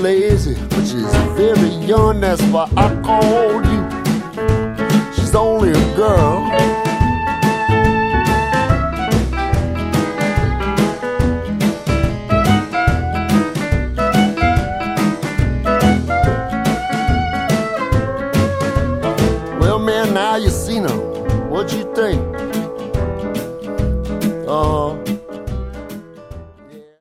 lazy, but she's very young, that's why I called you. She's only a girl. Well, man, now you seen her. What'd you think?